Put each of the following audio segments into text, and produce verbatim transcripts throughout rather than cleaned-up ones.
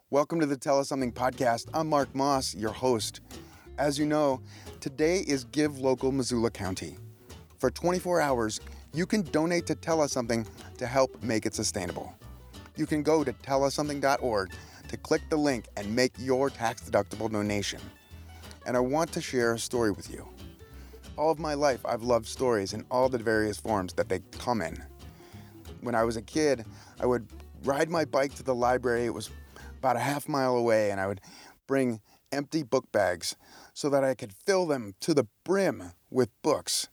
Welcome to the Tell Us Something podcast. I'm Mark Moss, your host. As you know, today is Give Local Missoula County. For twenty-four hours, you can donate to Tell Us Something to help make it sustainable. You can go to tell us something dot org to click the link and make your tax-deductible donation. And I want to share a story with you. All of my life, I've loved stories in all the various forms that they come in. When I was a kid, I would ride my bike to the library. It was about a half mile away, and I would bring empty book bags so that I could fill them to the brim with books.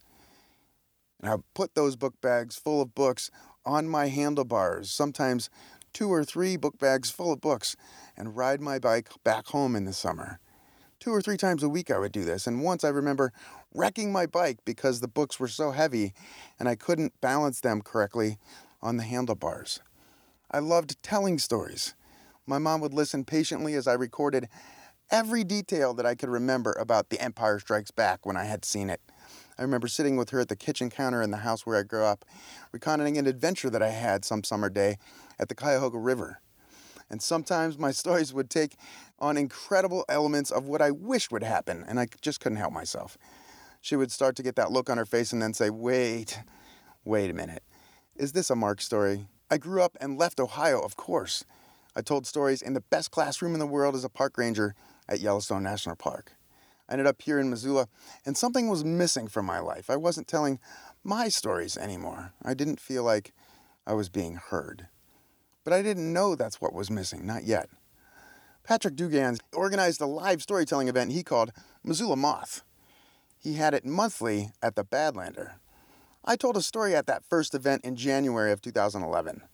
And I would put those book bags full of books on my handlebars, sometimes two or three book bags full of books, and ride my bike back home in the summer. Two or three times a week I would do this, and once I remember wrecking my bike because the books were so heavy and I couldn't balance them correctly on the handlebars. I loved telling stories. My mom would listen patiently as I recorded every detail that I could remember about The Empire Strikes Back when I had seen it. I remember sitting with her at the kitchen counter in the house where I grew up, recounting an adventure that I had some summer day at the Cuyahoga River. And sometimes my stories would take on incredible elements of what I wished would happen, and I just couldn't help myself. She would start to get that look on her face and then say, wait, wait a minute. Is this a Mark story? I grew up and left Ohio, of course. I told stories in the best classroom in the world as a park ranger at Yellowstone National Park. I ended up here in Missoula, and something was missing from my life. I wasn't telling my stories anymore. I didn't feel like I was being heard. But I didn't know that's what was missing, not yet. Patrick Dugan organized a live storytelling event he called Missoula Moth. He had it monthly at the Badlander. I told a story at that first event in January of two thousand eleven.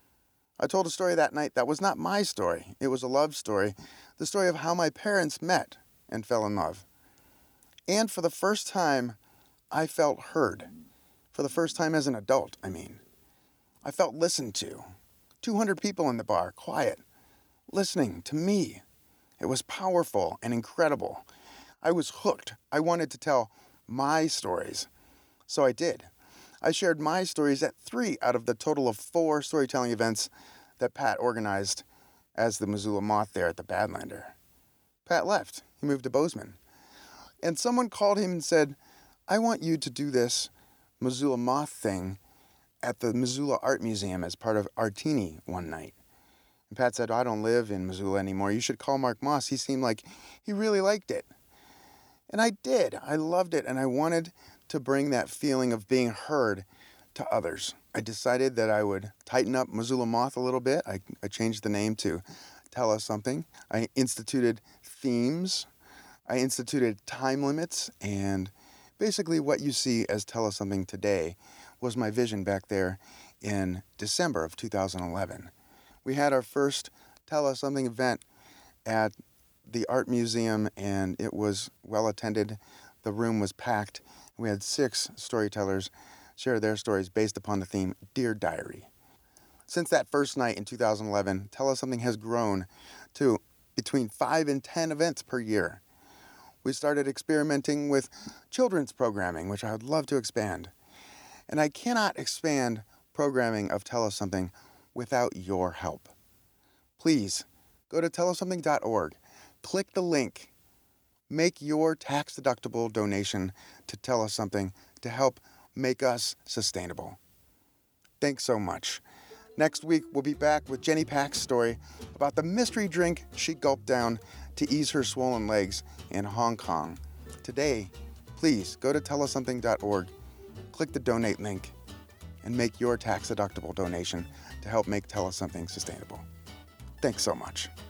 I told a story that night that was not my story. It was a love story, the story of how my parents met and fell in love. And for the first time, I felt heard. For the first time as an adult, I mean. I felt listened to. two hundred people in the bar, quiet, listening to me. It was powerful and incredible. I was hooked. I wanted to tell my stories. So I did. I shared my stories at three out of the total of four storytelling events that Pat organized as the Missoula Moth there at the Badlander. Pat left. He moved to Bozeman. And someone called him and said, I want you to do this Missoula Moth thing at the Missoula Art Museum as part of Artini one night. And Pat said, I don't live in Missoula anymore. You should call Mark Moss. He seemed like he really liked it. And I did. I loved it, and I wanted to bring that feeling of being heard to others. I decided that I would tighten up Missoula Moth a little bit. I, I changed the name to Tell Us Something. I instituted themes. I instituted time limits, and basically what you see as Tell Us Something today was my vision back there in December of two thousand eleven. We had our first Tell Us Something event at the Art Museum, and it was well attended. The room was packed. We had six storytellers share their stories based upon the theme Dear Diary. Since that first night in two thousand eleven, Tell Us Something has grown to between five and ten events per year. We started experimenting with children's programming, which I would love to expand. And I cannot expand programming of Tell Us Something without your help. Please go to tell us something dot org, click the link, make your tax-deductible donation to Tell Us Something to help make us sustainable. Thanks so much. Next week, we'll be back with Jenny Pack's story about the mystery drink she gulped down to ease her swollen legs in Hong Kong. Today, please go to tell us something dot org, click the donate link, and make your tax-deductible donation to help make Tell Us Something sustainable. Thanks so much.